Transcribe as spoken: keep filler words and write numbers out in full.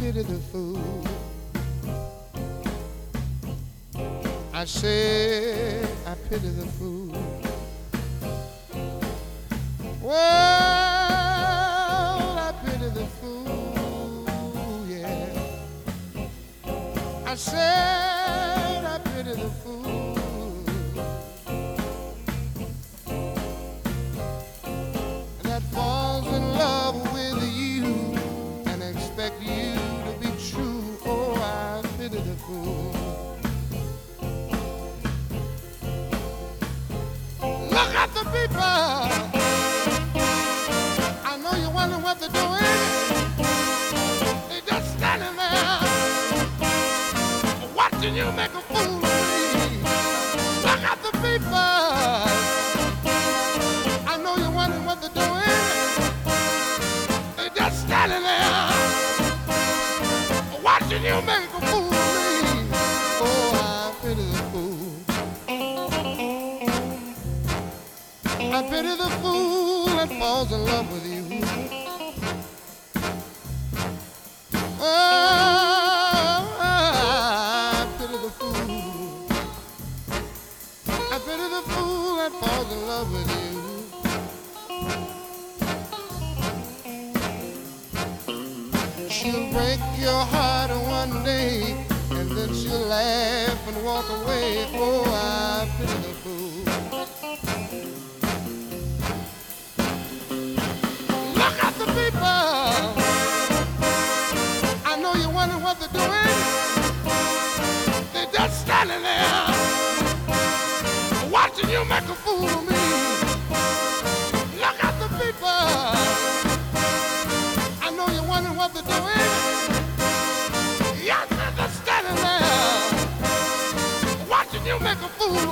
pity the fool. I said I pity the fool. Well, I pity the fool, yeah. I said I pity the fool that falls in love with you and expect you to be true. Oh, I pity the fool. Look at the people. I know you're wondering what they're doing. They're just standing there watching you make a fool of me. Look at the people. I know you're wondering what they're doing. They're just standing there watching you make a fool of me. Oh, I pity the fool. I pity the fool that falls in love with you. Oh, I pity the fool. I pity the fool that falls in love with you. She'll break your heart one day, and then she'll laugh and walk away. Oh, I pity the fool. The people, I know you're wondering what they're doing. They're just standing there watching you make a fool of me. Look at the people. I know you're wondering what they're doing. Yes, they're just standing there watching you make a fool of